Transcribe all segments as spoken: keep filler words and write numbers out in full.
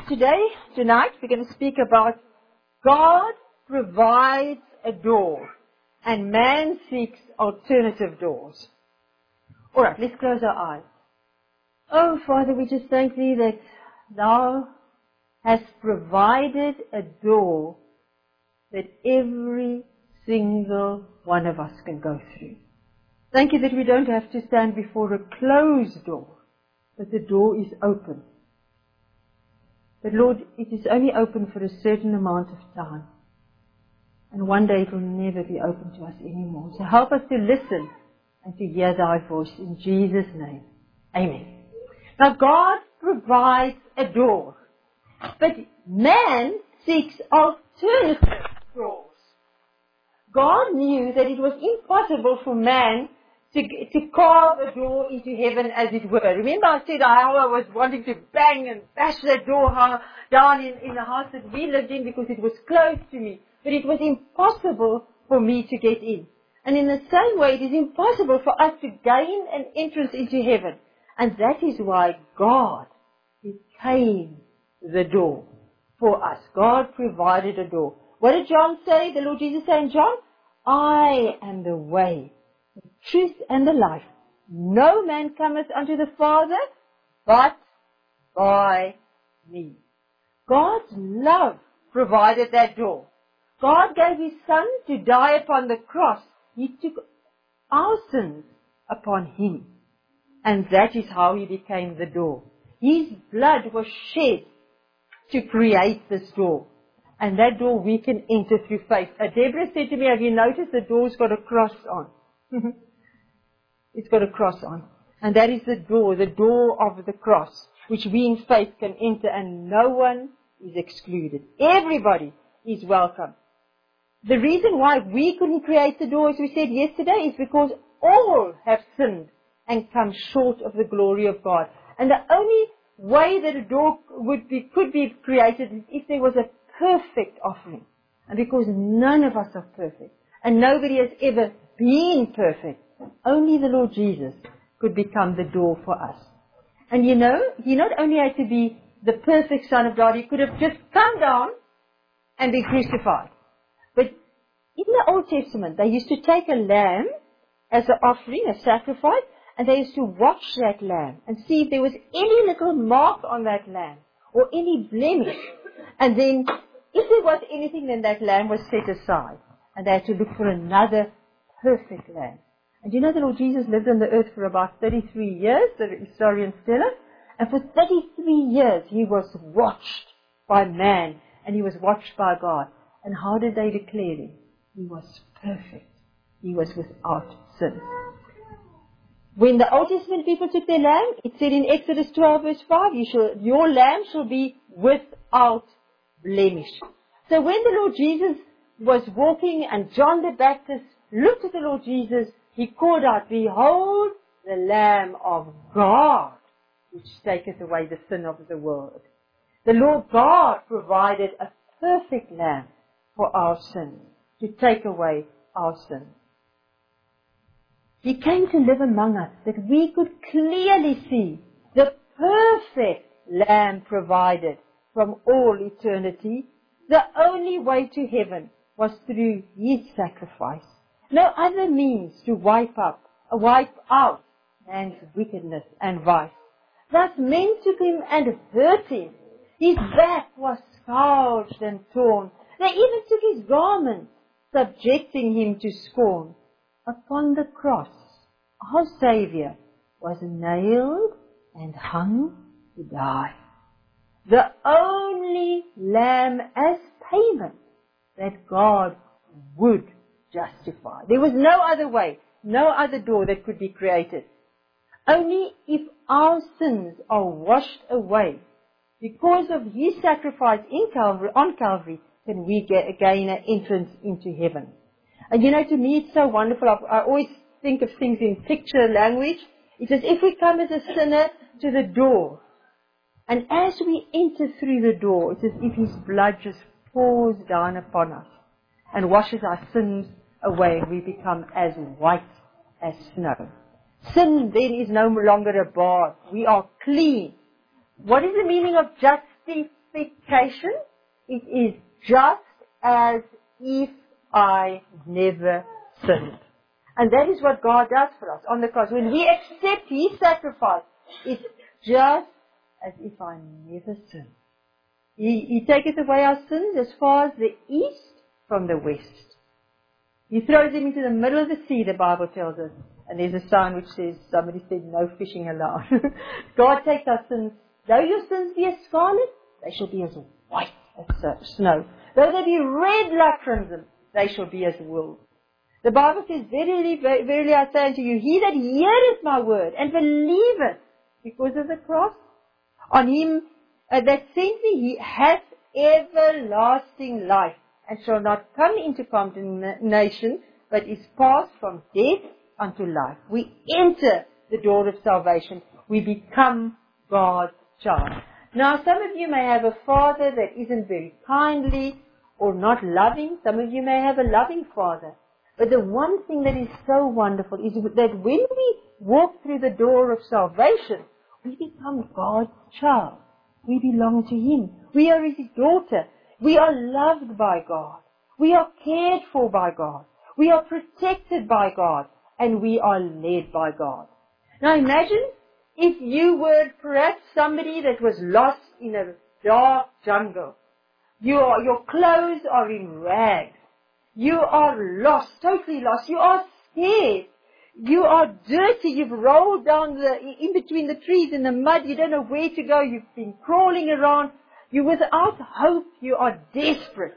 today, tonight, we're going to speak about God provides a door and man seeks alternative doors. All right, let's close our eyes. Oh, Father, we just thank Thee that Thou hast provided a door that every single one of us can go through. Thank You that we don't have to stand before a closed door, but the door is open. But Lord, it is only open for a certain amount of time. And one day it will never be open to us anymore. So help us to listen and to hear Thy voice in Jesus' name. Amen. Now God provides a door, but man seeks alternative doors. God knew that it was impossible for man to, to carve a door into heaven, as it were. Remember I said how I was wanting to bang and bash that door down in, in the house that we lived in because it was close to me. But it was impossible for me to get in. And in the same way, it is impossible for us to gain an entrance into heaven. And that is why God became the door for us. God provided a door. What did John say? The Lord Jesus said in John, I am the way, the truth, and the life. No man cometh unto the Father but by me. God's love provided that door. God gave His Son to die upon the cross. He took our sins upon Him. And that is how He became the door. His blood was shed to create this door. And that door we can enter through faith. Uh, Deborah said to me, have you noticed the door's got a cross on? It's got a cross on. And that is the door, the door of the cross, which we in faith can enter, and no one is excluded. Everybody is welcome. The reason why we couldn't create the door, as we said yesterday, is because all have sinned and come short of the glory of God. And the only way that a door would be, could be created is if there was a perfect offering. And because none of us are perfect, and nobody has ever been perfect, only the Lord Jesus could become the door for us. And you know, He not only had to be the perfect Son of God, He could have just come down and been crucified. But in the Old Testament, they used to take a lamb as an offering, a sacrifice, and they used to watch that lamb and see if there was any little mark on that lamb or any blemish. And then, if there was anything, then that lamb was set aside. And they had to look for another perfect lamb. And you know the Lord Jesus lived on the earth for about thirty-three years, the historians tell us. And for thirty-three years, He was watched by man, and He was watched by God. And how did they declare Him? He was perfect. He was without sin. When the Old Testament people took their lamb, it said in Exodus twelve verse five, you shall, your lamb shall be without blemish. So when the Lord Jesus was walking and John the Baptist looked at the Lord Jesus, he called out, behold the Lamb of God, which taketh away the sin of the world. The Lord God provided a perfect lamb for our sins, to take away our sins. He came to live among us that we could clearly see the perfect lamb provided from all eternity. The only way to heaven was through His sacrifice. No other means to wipe up, uh, wipe out man's wickedness and vice. Thus men took Him and hurt Him. His back was scourged and torn. They even took His garment, subjecting Him to scorn. Upon the cross, our Saviour was nailed and hung to die. The only lamb as payment that God would justify. There was no other way, no other door that could be created. Only if our sins are washed away because of His sacrifice in Calvary, on Calvary, can we get, gain an entrance into heaven. And you know, to me it's so wonderful. I, I always think of things in picture language. It's as if we come as a sinner to the door. And as we enter through the door, it's as if His blood just pours down upon us and washes our sins away, and we become as white as snow. Sin then is no longer a bar. We are clean. What is the meaning of justification? expectation, it is just as if I never sinned. And that is what God does for us on the cross. When we accept His sacrifice, it's just as if I never sinned. He, he taketh away our sins as far as the east from the west. He throws them into the middle of the sea, the Bible tells us. And there's a sign which says, somebody said, no fishing allowed. God takes our sins. Though your sins be as scarlet, they shall be as white as snow. Though they be red like crimson, they shall be as wool. The Bible says, verily, verily I say unto you, he that heareth my word and believeth, because of the cross, on him uh, that sent me, he hath everlasting life, and shall not come into condemnation, but is passed from death unto life. We enter the door of salvation. We become God's child. Now, some of you may have a father that isn't very kindly or not loving. Some of you may have a loving father. But the one thing that is so wonderful is that when we walk through the door of salvation, we become God's child. We belong to Him. We are His daughter. We are loved by God. We are cared for by God. We are protected by God. And we are led by God. Now imagine if you were perhaps somebody that was lost in a dark jungle. You are, your clothes are in rags. You are lost, totally lost. You are scared. You are dirty. You've rolled down the, in between the trees in the mud. You don't know where to go. You've been crawling around. You're without hope. You are desperate.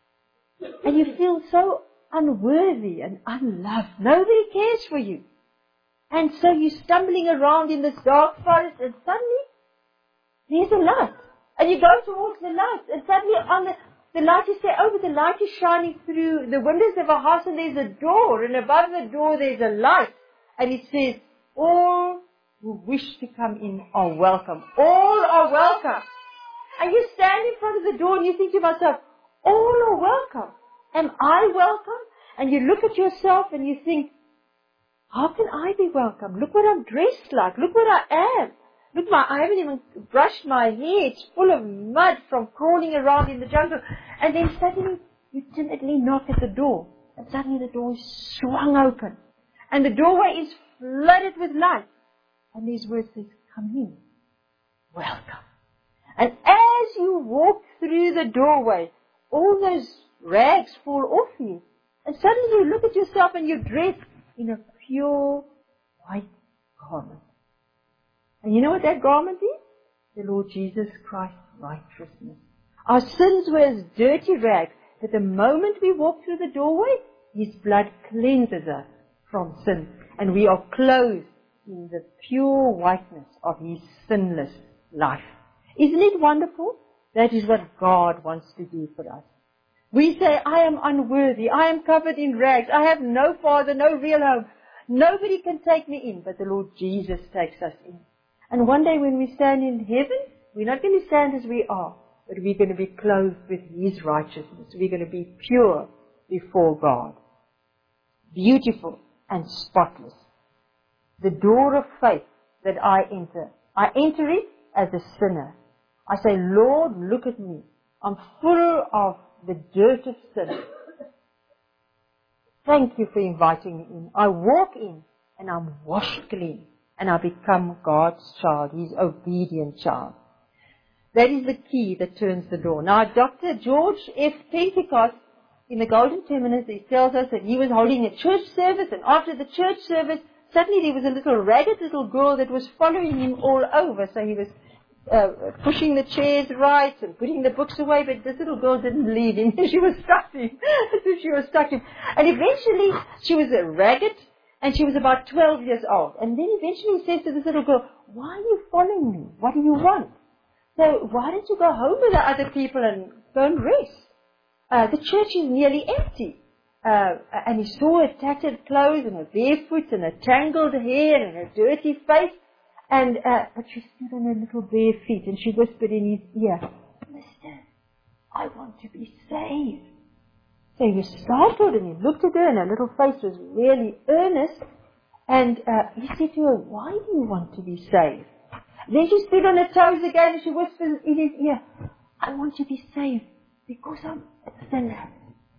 And you feel so unworthy and unloved. Nobody cares for you. And so you're stumbling around in this dark forest, and suddenly there's a light. And you go towards the light, and suddenly on the, the light you say, oh, but the light is shining through the windows of a house, and there's a door, and above the door there's a light. And it says, all who wish to come in are welcome. All are welcome. And you stand in front of the door and you think to yourself, all are welcome. Am I welcome? And you look at yourself and you think, how can I be welcome? Look what I'm dressed like. Look what I am. Look, my, I haven't even brushed my hair. It's full of mud from crawling around in the jungle. And then suddenly you timidly knock at the door. And suddenly the door is swung open. And the doorway is flooded with light. And these words say, come in. Welcome. And as you walk through the doorway, all those rags fall off you. And suddenly you look at yourself and you're dressed in a pure white garment. And you know what that garment is? The Lord Jesus Christ's righteousness. Our sins were as dirty rags, but the moment we walk through the doorway, His blood cleanses us from sin. And we are clothed in the pure whiteness of His sinless life. Isn't it wonderful? That is what God wants to do for us. We say, I am unworthy. I am covered in rags. I have no father, no real home. Nobody can take me in, but the Lord Jesus takes us in. And one day when we stand in heaven, we're not going to stand as we are, but we're going to be clothed with His righteousness. We're going to be pure before God. Beautiful and spotless. The door of faith that I enter. I enter it as a sinner. I say, Lord, look at me. I'm full of the dirt of sin. Thank you for inviting me in. I walk in and I'm washed clean and I become God's child, His obedient child. That is the key that turns the door. Now, Doctor George F. Pentecost in the Golden Terminus, he tells us that he was holding a church service, and after the church service, suddenly there was a little ragged little girl that was following him all over. So he was Uh, pushing the chairs right and putting the books away, but this little girl didn't leave him. She was stuck him. She was stuck him. And eventually, she was uh, ragged, and she was about twelve years old. And then eventually he says to this little girl, why are you following me? What do you want? So why don't you go home with the other people and go and rest? Uh, the church is nearly empty. Uh, and he saw her tattered clothes and her barefoot and her tangled hair and her dirty face. And, uh, but she stood on her little bare feet and she whispered in his ear, Mister, I want to be saved. So he was startled and he looked at her and her little face was really earnest. And uh, he said to her, why do you want to be saved? Then she stood on her toes again and she whispered in his ear, I want to be saved because I'm a sinner.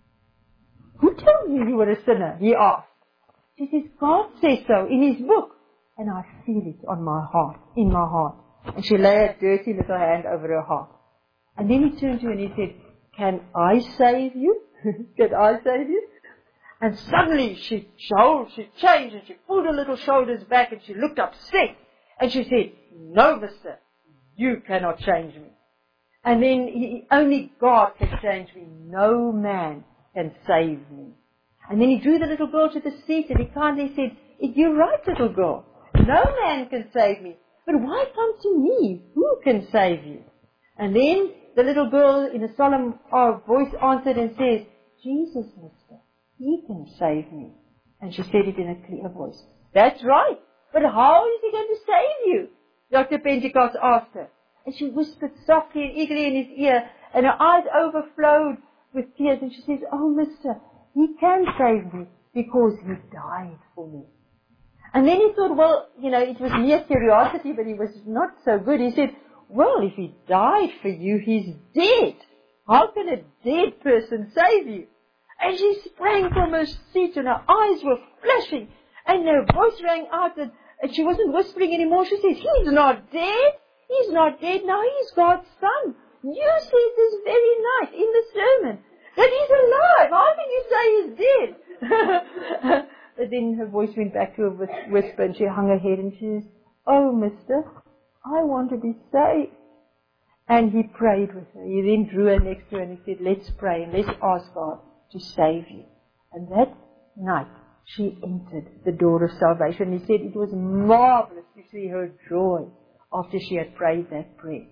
Who told you you were a sinner? He asked. She says, God says so in His book. And I feel it on my heart, in my heart. And she laid a dirty little hand over her heart. And then he turned to her and he said, can I save you? Can I save you? And suddenly she, she changed and she pulled her little shoulders back and she looked upset. And she said, no, mister, you cannot change me. And then he, only God can change me. No man can save me. And then he drew the little girl to the seat and he kindly said, you're right, little girl. No man can save me. But why come to me? Who can save you? And then the little girl in a solemn uh, voice answered and says, Jesus, mister, He can save me. And she said it in a clear voice. That's right. But how is He going to save you? Doctor Pentecost asked her. And she whispered softly and eagerly in his ear, and her eyes overflowed with tears. And she says, oh, mister, He can save me because He died for me. And then he thought, well, you know, it was mere curiosity, but he was not so good. He said, well, if He died for you, He's dead. How can a dead person save you? And she sprang from her seat and her eyes were flashing and her voice rang out and, and she wasn't whispering anymore. She says, He's not dead. He's not dead now. He's God's Son. You said this very night in the sermon that He's alive. How can you say He's dead? But then her voice went back to a whisper and she hung her head and she says, oh, mister, I want to be saved. And he prayed with her. He then drew her next to her and he said, let's pray and let's ask God to save you. And that night she entered the door of salvation. He said it was marvelous to see her joy after she had prayed that prayer.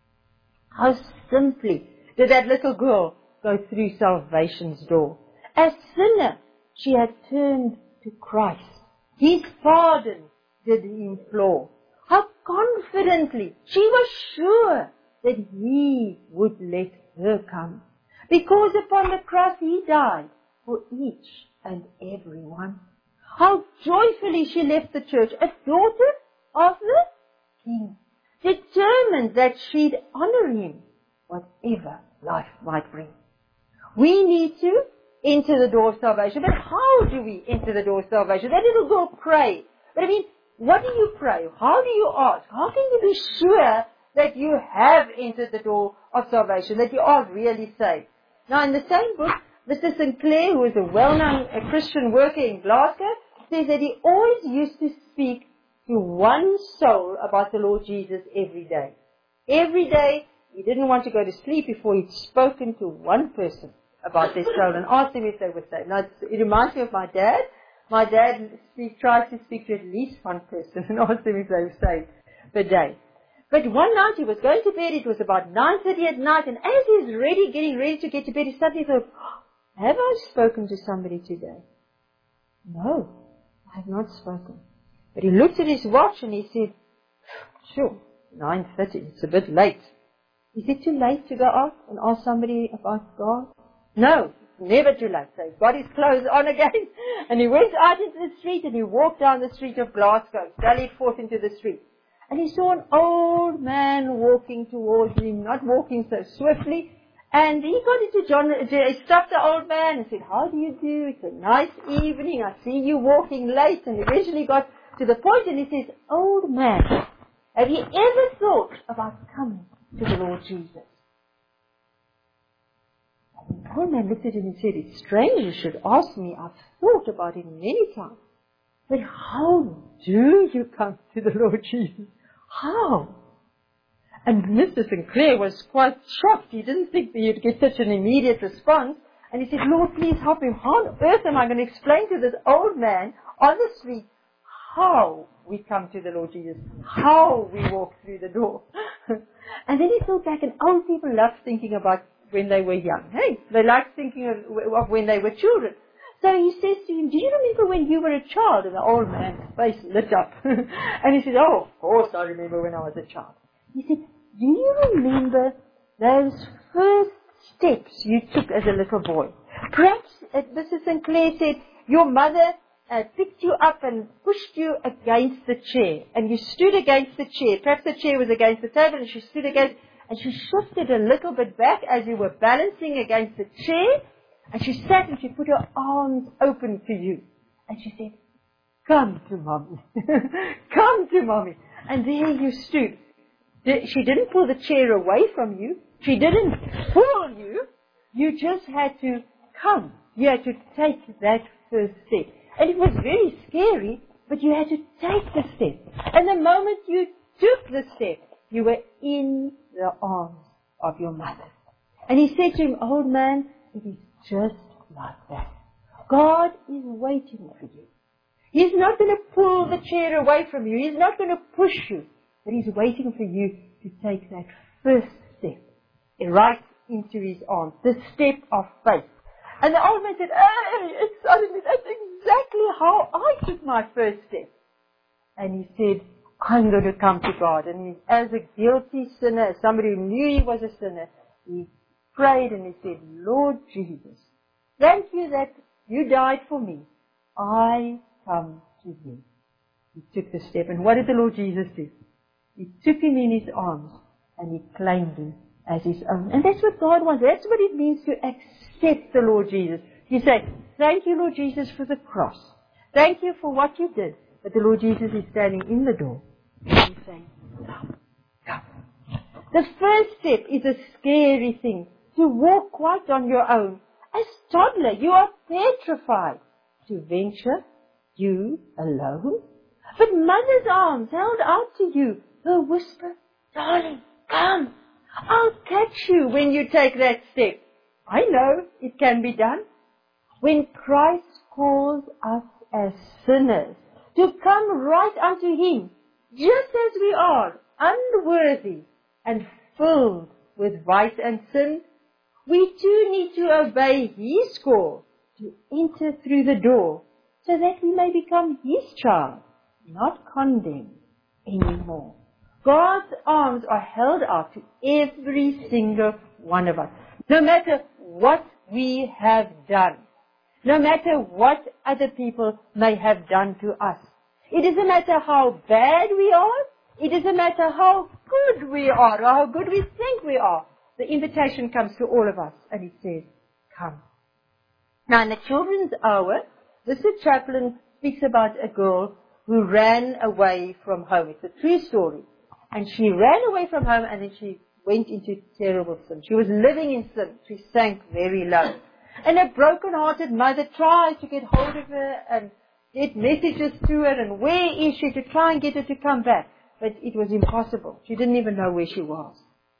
How simply did that little girl go through salvation's door. As sinner, she had turned to Christ. His pardon did He implore. How confidently she was sure that He would let her come. Because upon the cross He died for each and every one. How joyfully she left the church, a daughter of the King, determined that she'd honor Him, whatever life might bring. We need to enter the door of salvation. But how do we enter the door of salvation? That little girl prayed. But I mean, what do you pray? How do you ask? How can you be sure that you have entered the door of salvation, that you are really saved? Now, in the same book, Mister Sinclair, who is a well-known a Christian worker in Glasgow, says that he always used to speak to one soul about the Lord Jesus every day. Every day, he didn't want to go to sleep before he'd spoken to one person about their soul and asked them if they were saved. Now, it reminds me of my dad. My dad speak, tries to speak to at least one person and ask them if they were saved per day. But one night he was going to bed, it was about nine thirty at night, and as he's ready, getting ready to get to bed, he suddenly thought, have I spoken to somebody today? No, I have not spoken. But he looked at his watch and he said, sure, nine thirty, it's a bit late. Is it too late to go out and ask somebody about God? No, never too late. So he got his clothes on again and he went out into the street and he walked down the street of Glasgow, sallied forth into the street. And he saw an old man walking towards him, not walking so swiftly. And he got into John, he stopped the old man and said, how do you do? It's a nice evening. I see you walking late. And eventually got to the point and he says, old man, have you ever thought about coming to the Lord Jesus? And the old man looked at him and said, it's strange you should ask me. I've thought about him many times. But how do you come to the Lord Jesus? How? And Mister Sinclair was quite shocked. He didn't think that he'd get such an immediate response. And he said, Lord, please help me. How on earth am I going to explain to this old man on the street how we come to the Lord Jesus? How we walk through the door? And then he thought back, and old people love thinking about when they were young. Hey, they like thinking of, of when they were children. So he says to him, do you remember when you were a child? And the old man's face lit up. And he said, oh, of course I remember when I was a child. He said, do you remember those first steps you took as a little boy? Perhaps, uh, Missus Sinclair said, your mother uh, picked you up and pushed you against the chair. And you stood against the chair. Perhaps the chair was against the table and she stood against, and she shifted a little bit back as you were balancing against the chair, and she sat and she put her arms open to you. And she said, come to Mommy. Come to Mommy. And there you stood. She didn't pull the chair away from you. She didn't pull you. You just had to come. You had to take that first step. And it was very scary, but you had to take the step. And the moment you took the step, you were in the arms of your mother. And he said to him, old man, it is just like that. God is waiting for you. He's not going to pull the chair away from you. He's not going to push you. But He's waiting for you to take that first step right into His arms, the step of faith. And the old man said, hey, it's suddenly, that's exactly how I took my first step. And he said, I'm going to come to God. And he, as a guilty sinner, as somebody who knew he was a sinner, he prayed and he said, Lord Jesus, thank you that you died for me. I come to you. He took the step. And what did the Lord Jesus do? He took him in His arms and He claimed him as His own. And that's what God wants. That's what it means to accept the Lord Jesus. You say, thank you, Lord Jesus, for the cross. Thank you for what you did. But the Lord Jesus is standing in the door. And He's saying, come, come. The first step is a scary thing. To walk quite on your own. As toddler, you are petrified to venture you alone. But mother's arms held out to you. Her whisper, darling, come. I'll catch you when you take that step. I know it can be done. When Christ calls us as sinners to come right unto Him, just as we are, unworthy and filled with vice and sin, we too need to obey His call to enter through the door so that we may become His child, not condemned anymore. God's arms are held out to every single one of us, no matter what we have done, no matter what other people may have done to us. It doesn't matter how bad we are. It doesn't matter how good we are or how good we think we are. The invitation comes to all of us and it says, come. Now in the children's hour, Mister Chaplin speaks about a girl who ran away from home. It's a true story. And she ran away from home and then she went into terrible sin. She was living in sin. She sank very low. And a broken-hearted mother tried to get hold of her and get messages to her and where is she to try and get her to come back. But it was impossible. She didn't even know where she was.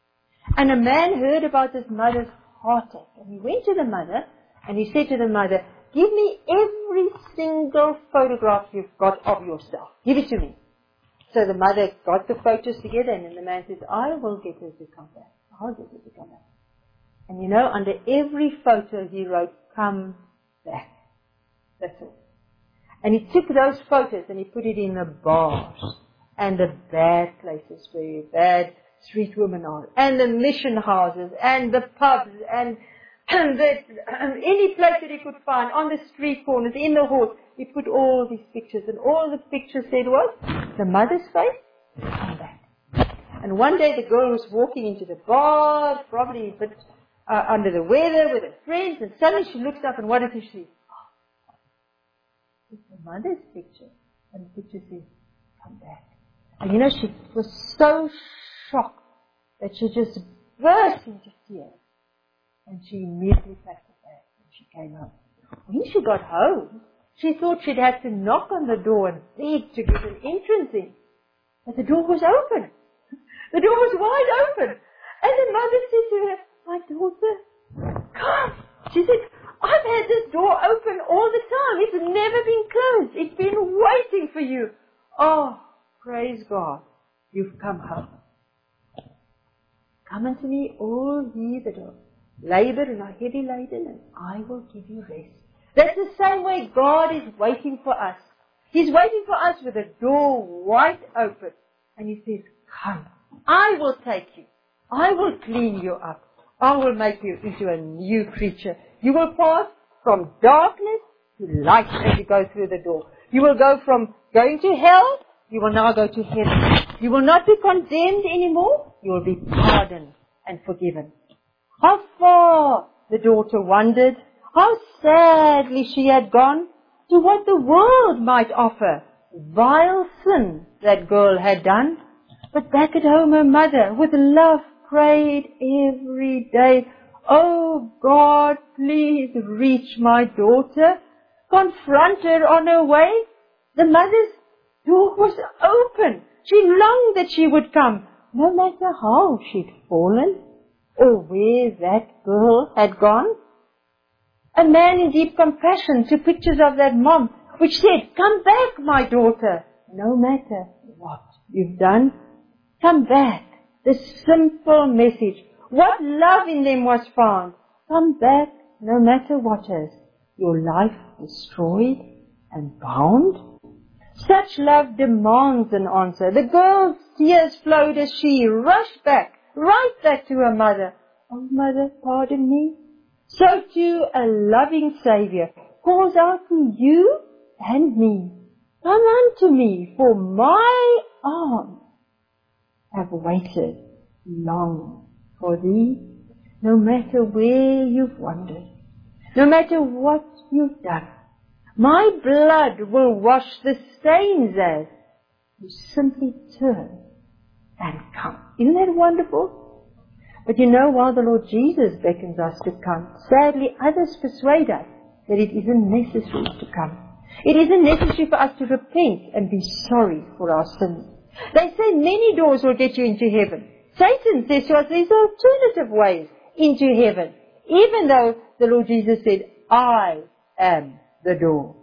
And a man heard about this mother's heartache. And he went to the mother and he said to the mother, give me every single photograph you've got of yourself. Give it to me. So the mother got the photos together and then the man says, I will get her to come back. I'll get her to come back. And you know, under every photo he wrote, come back. That's all. And he took those photos and he put it in the bars and the bad places where bad street women are, and the mission houses and the pubs and, and the, any place that he could find on the street corners, in the halls. He put all these pictures, and all the pictures said was the mother's face, come back. And one day the girl was walking into the bar, probably a bit uh, under the weather with her friends, and suddenly she looks up and what does she see? Oh, it's the mother's picture. And the picture says, come back. And you know, she was so shocked that she just burst into tears. And she immediately packed her bag and she came home. When she got home, she thought she'd have to knock on the door and beg to get an entrance in. But the door was open. The door was wide open. And the mother said to her, my daughter, come. She said, I've had this door open all the time. It's never been closed. It's been waiting for you. Oh, praise God. You've come home. Come unto me, all ye that are labor and are heavy laden, and I will give you rest. That's the same way God is waiting for us. He's waiting for us with the door wide open. And He says, come. I will take you. I will clean you up. I will make you into a new creature. You will pass from darkness to light as you go through the door. You will go from going to hell, you will now go to heaven. You will not be condemned anymore. you will be pardoned and forgiven. How far the daughter wandered, how sadly she had gone to what the world might offer. Vile sin that girl had done. But back at home her mother with love prayed every day, "Oh God, please reach my daughter. Confront her on her way." The mother's door was open. She longed that she would come, no matter how she'd fallen or where that girl had gone. A man in deep compassion took pictures of that mom, which said, "Come back, my daughter, no matter what you've done. Come back." The simple message. What love in them was found. Come back, no matter what is your life destroyed and bound. Such love demands an answer. The girl's tears flowed as she rushed back, right back to her mother. "Oh, mother, pardon me." So too a loving Saviour calls out to you and me. Come unto me, for my arms have waited long for thee. No matter where you've wandered, no matter what you've done, my blood will wash the stains as you simply turn and come. Isn't that wonderful? But you know, while the Lord Jesus beckons us to come, sadly others persuade us that it isn't necessary to come. It isn't necessary for us to repent and be sorry for our sins. They say many doors will get you into heaven. Satan says to us there's alternative ways into heaven, even though the Lord Jesus said, "I am the door."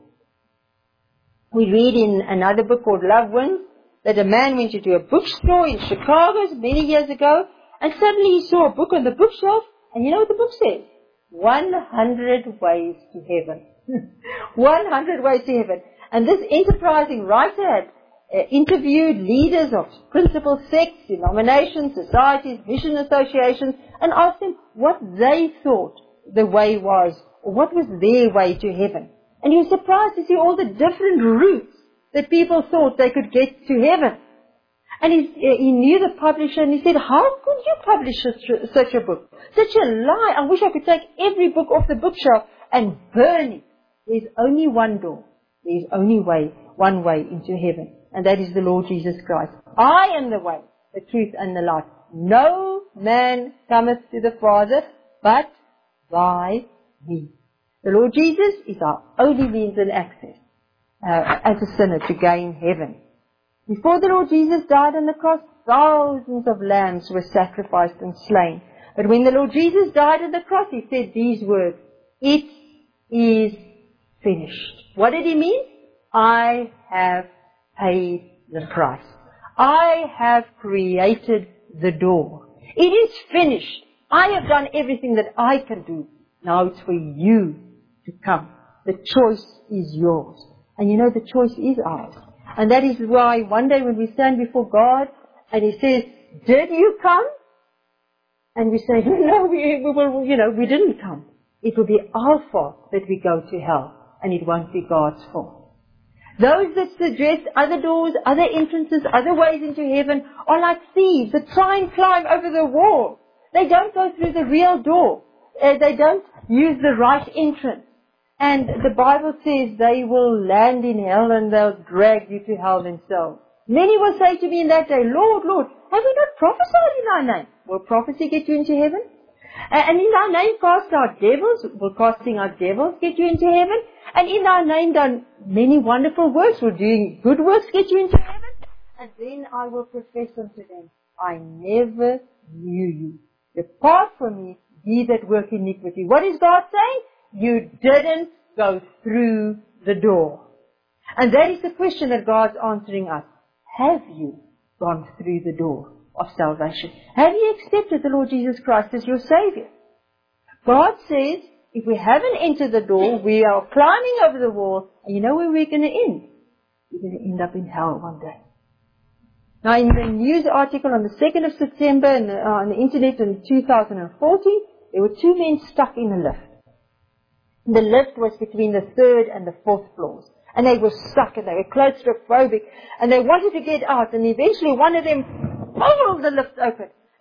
We read in another book called Love Wins that a man went into a bookstore in Chicago many years ago, and suddenly he saw a book on the bookshelf, and you know what the book says? one hundred ways to heaven. one hundred ways to heaven. And this enterprising writer had uh, interviewed leaders of principal sects, denominations, societies, mission associations, and asked them what they thought the way was, or what was their way to heaven. And he was surprised to see all the different routes that people thought they could get to heaven. And he, he knew the publisher, and he said, "How could you publish such, such a book? Such a lie. I wish I could take every book off the bookshelf and burn it." There's only one door. There's only way, one way into heaven. And that is the Lord Jesus Christ. "I am the way, the truth, and the life. No man cometh to the Father but by me." The Lord Jesus is our only means and access uh, as a sinner to gain heaven. Before the Lord Jesus died on the cross, thousands of lambs were sacrificed and slain. But when the Lord Jesus died on the cross, he said these words, "It is finished." What did he mean? I have paid the price. I have created the door. It is finished. I have done everything that I can do. Now it's for you to come. The choice is yours. And you know the choice is ours. And that is why one day when we stand before God and he says, "Did you come?" And we say, "No, we, we will, you know, we didn't come." It will be our fault that we go to hell, and it won't be God's fault. Those that suggest other doors, other entrances, other ways into heaven are like thieves that try and climb over the wall. They don't go through the real door. Uh, they don't use the right entrance. And the Bible says they will land in hell and they'll drag you to hell themselves. Many will say to me in that day, "Lord, Lord, have we not prophesied in thy name?" Will prophecy get you into heaven? And in thy name cast out devils? Will casting out devils get you into heaven? And in thy name done many wonderful works? Will doing good works get you into heaven? And then I will profess unto them, "I never knew you. Depart from me, ye that work iniquity." What is God saying? You didn't go through the door. And that is the question that God's answering us. Have you gone through the door of salvation? Have you accepted the Lord Jesus Christ as your Savior? God says, if we haven't entered the door, we are climbing over the wall, and you know where we're going to end? We're going to end up in hell one day. Now, in the news article on the second of September and uh, on the internet in two thousand fourteen, there were two men stuck in a lift. The lift was between the third and the fourth floors. And they were stuck and they were claustrophobic. And they wanted to get out. And eventually one of them pulled the lift open.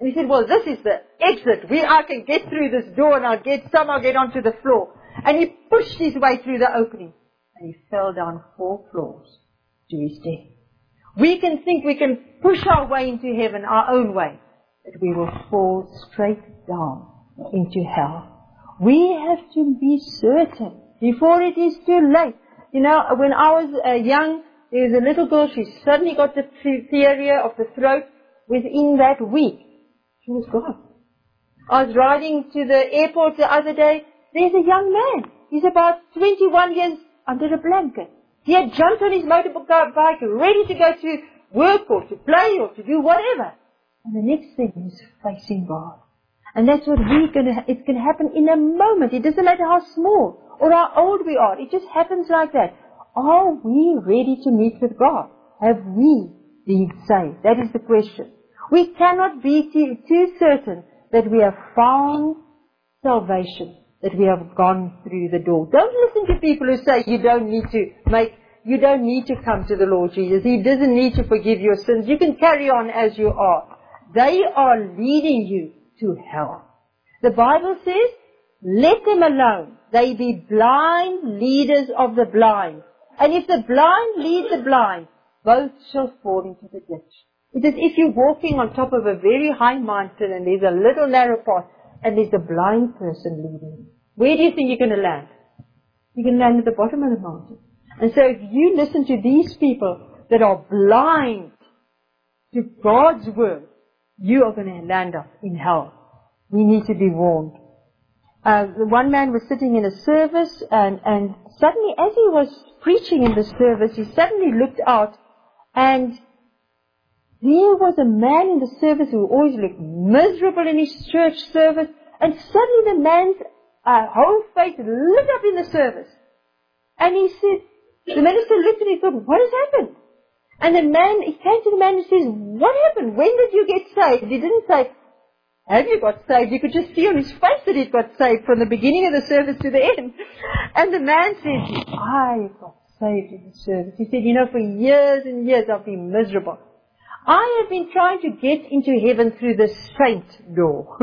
And he said, well, this is the exit. We, I can get through this door and I'll get, somehow get onto the floor. And he pushed his way through the opening. And he fell down four floors to his death. We can think we can push our way into heaven our own way, but we will fall straight down into hell. We have to be certain before it is too late. You know, when I was uh, young, there was a little girl, she suddenly got the diphtheria of the throat. Within that week, she was gone. I was riding to the airport the other day. There's a young man. He's about twenty-one years under a blanket. He had jumped on his motorbike, ready to go to work or to play or to do whatever. And the next thing, he's facing God. And that's what we're going to, it's going to happen in a moment. It doesn't matter how small or how old we are. It just happens like that. Are we ready to meet with God? Have we been saved? That is the question. We cannot be too, too certain that we have found salvation, that we have gone through the door. Don't listen to people who say you don't need to make, you don't need to come to the Lord Jesus. He doesn't need to forgive your sins. You can carry on as you are. They are leading you to hell. The Bible says, let them alone. They be blind leaders of the blind. And if the blind lead the blind, both shall fall into the ditch. It is if you're walking on top of a very high mountain and there's a little narrow path and there's a blind person leading you. Where do you think you're going to land? You're going to land at the bottom of the mountain. And so if you listen to these people that are blind to God's word, you are going to land up in hell. We need to be warned. Uh, the one man was sitting in a service and, and suddenly as he was preaching in the service, he suddenly looked out and there was a man in the service who always looked miserable in his church service, and suddenly the man's uh, whole face lit up in the service. And he said, the minister looked at him and thought, what has happened? And the man, he came to the man and says, what happened? When did you get saved? He didn't say, have you got saved? You could just see on his face that he'd got saved from the beginning of the service to the end. And the man said, I got saved in the service. He said, you know, for years and years I've been miserable. I have been trying to get into heaven through the saint door.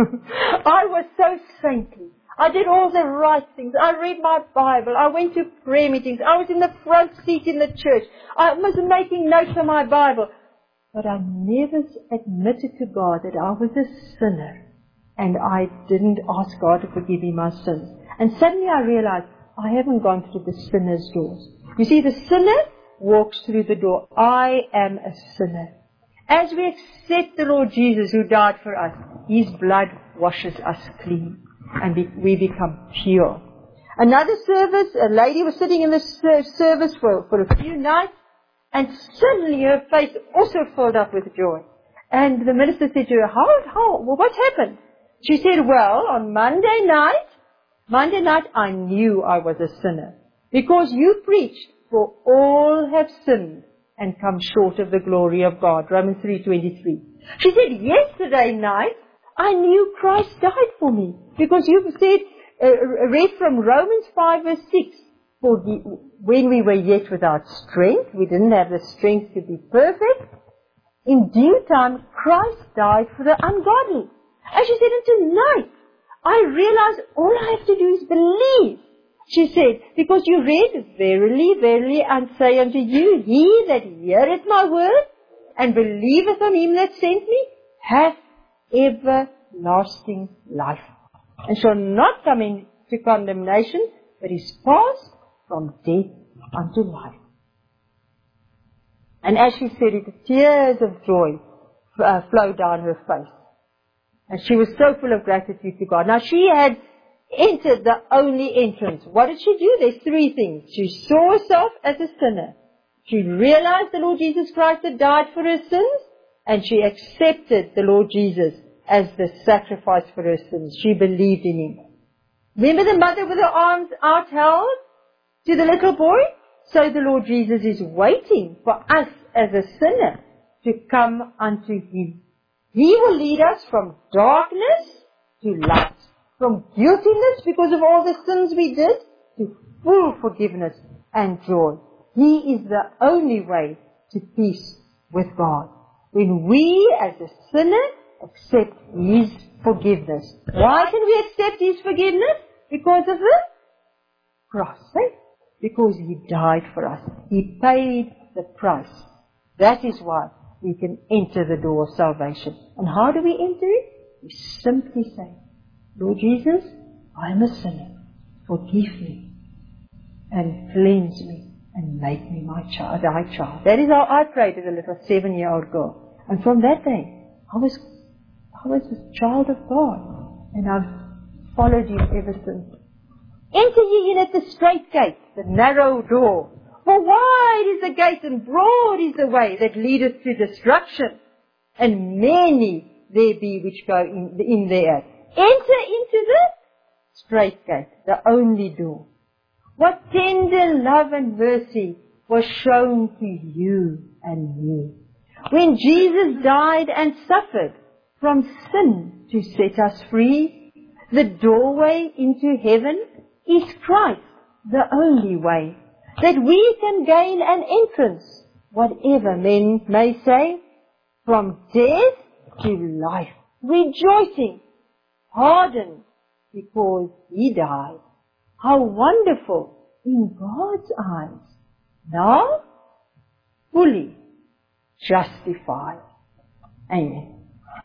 I was so saintly. I did all the right things. I read my Bible. I went to prayer meetings. I was in the front seat in the church. I was making notes on my Bible. But I never admitted to God that I was a sinner. And I didn't ask God to forgive me my sins. And suddenly I realized I haven't gone through the sinner's doors. You see, the sinner walks through the door. I am a sinner. As we accept the Lord Jesus who died for us, His blood washes us clean and we, we become pure. Another service, a lady was sitting in the service for, for a few nights and suddenly her face also filled up with joy. And the minister said to her, how, how, well, what happened? She said, well, on Monday night, Monday night I knew I was a sinner because you preached, for all have sinned and come short of the glory of God. Romans three twenty-three. She said, yesterday night, I knew Christ died for me. Because you said, uh, read from Romans five verse six. For the, when we were yet without strength, we didn't have the strength to be perfect. In due time, Christ died for the ungodly. And she said, and tonight, I realize all I have to do is believe. She said, because you read, verily, verily, I say unto you, he that heareth my word, and believeth on him that sent me, hath everlasting life, and shall not come into condemnation, but is passed from death unto life. And as she said it, the tears of joy uh, flowed down her face. And she was so full of gratitude to God. Now she had entered the only entrance. What did she do? There's three things. She saw herself as a sinner. She realized the Lord Jesus Christ had died for her sins, and she accepted the Lord Jesus as the sacrifice for her sins. She believed in Him. Remember the mother with her arms out held to the little boy? So the Lord Jesus is waiting for us as a sinner to come unto Him. He will lead us from darkness to light, from guiltiness because of all the sins we did, to full forgiveness and joy. He is the only way to peace with God. When we as a sinner accept His forgiveness. Why can we accept His forgiveness? Because of the cross, eh? Because He died for us. He paid the price. That is why we can enter the door of salvation. And how do we enter it? We simply say, Lord Jesus, I am a sinner. Forgive me and cleanse me and make me my child, thy child. That is how I prayed as a little seven-year-old girl. And from that day, I was, I was a child of God. And I've followed Him ever since. Enter ye in at the strait gate, the narrow door. For wide is the gate and broad is the way that leadeth to destruction. And many there be which go in, in there. Enter into the strait gate, the only door. What tender love and mercy was shown to you and me. When Jesus died and suffered from sin to set us free, the doorway into heaven is Christ, the only way, that we can gain an entrance, whatever men may say, from death to life, rejoicing, pardoned because He died. How wonderful in God's eyes. Now, fully justified. Amen.